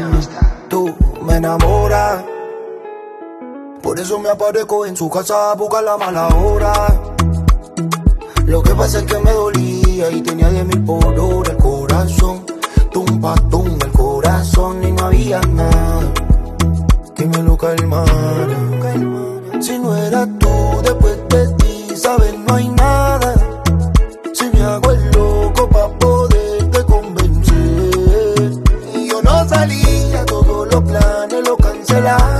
Tú me enamoras, por eso me aparezco en su casa a buscar la mala hora. Lo que pasa es que me dolía y tenía 10.000 por hora el corazón. Tumpa, tumba el corazón y no había nada que me lo calmara. Si no eras tú, después de ti, sabes, no hay nada. Si me hago el loco pa' poderte convencer. Y yo no salía, todos los planes los cancelaba.